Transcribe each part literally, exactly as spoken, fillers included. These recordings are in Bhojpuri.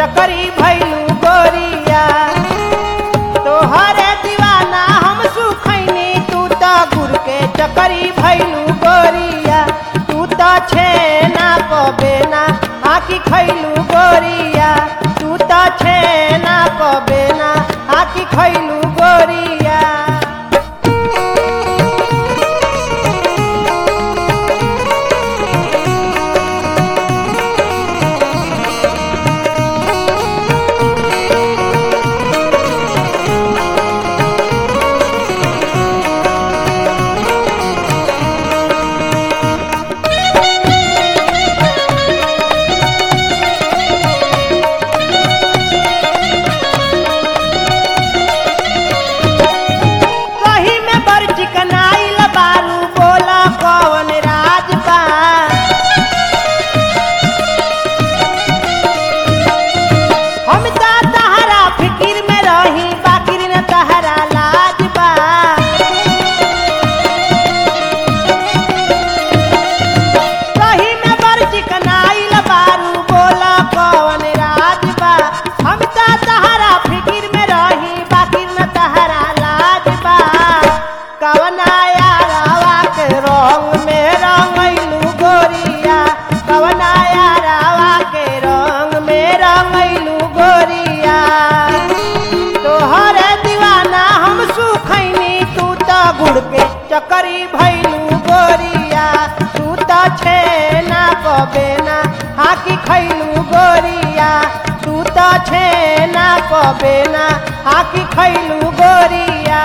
चकरी भैलू गोरिया तोहरे दीवाना हम सुखैनी तू तो गुड़ के चकरी भैलू गोरिया तू तो छेना पबेना आकी खैलू गोरिया तू तो छेना पबेना आकी खैलू गोरिया। चकरी भैलू गोरिया तू तो छेना पबेना आकी खैलू गोरिया तू तो छेना पबेना आकी खैलू गोरिया।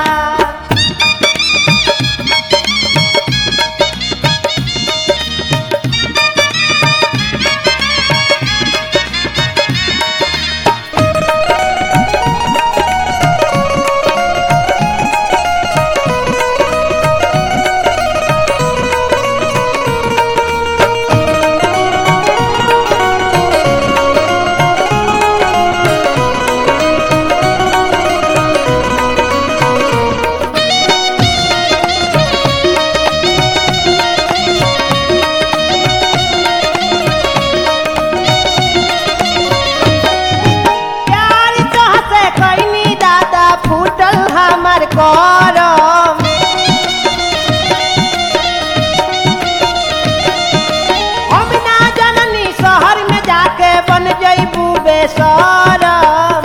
हम ना जननी शहर में जाके बन जइबू बेसरम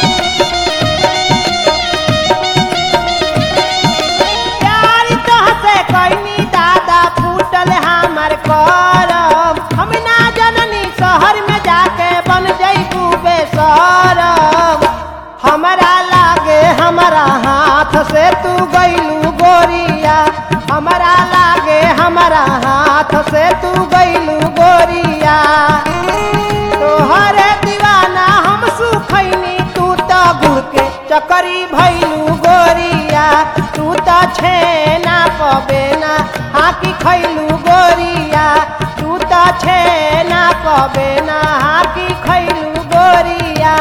प्यार तोहसे कइनी दादा फूटल हमर करम हम ना जननी शहर में जाके बन जइबू बेसरम हमरा लागे हमरा हाथ से तू गइलू गोरिया हमरा लागे हमरा हाथ से तू गइलू गोरिया तोहरे दीवाना हम सुखैनी तू तो गुड़ के चकरी भैलू गोरिया तू तो छेना पबेना आकी खैलू गोरिया तू तो छेना पबेना आकी खैलू गोरिया।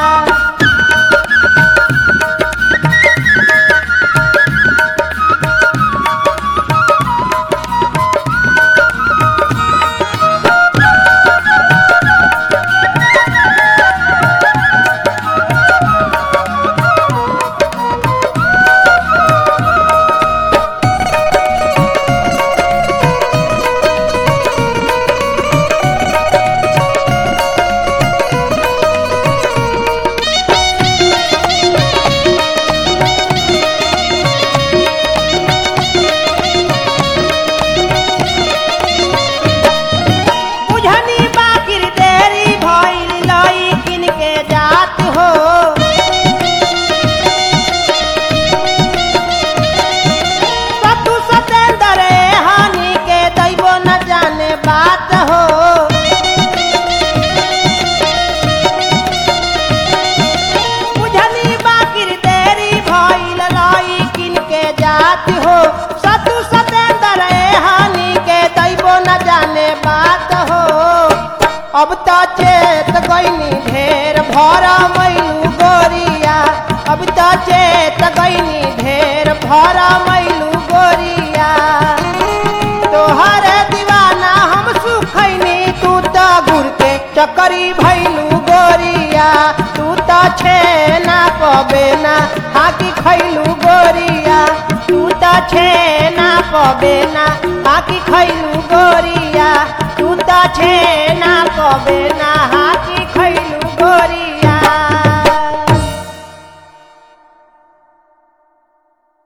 अब तो चेत गईनी ढेर भरा मैलू गोरिया अब तो चेत गईनी ढेर भरा मैलू गोरिया तोहर दीवाना हम सुखैनी तू तो गुड़ के चकरी भैलू गोरी छेना पबेना हाकी खैलू गोरिया तू त छेना पबेना हाकी खैलू गोरिया तू त छेना पबेना हाकी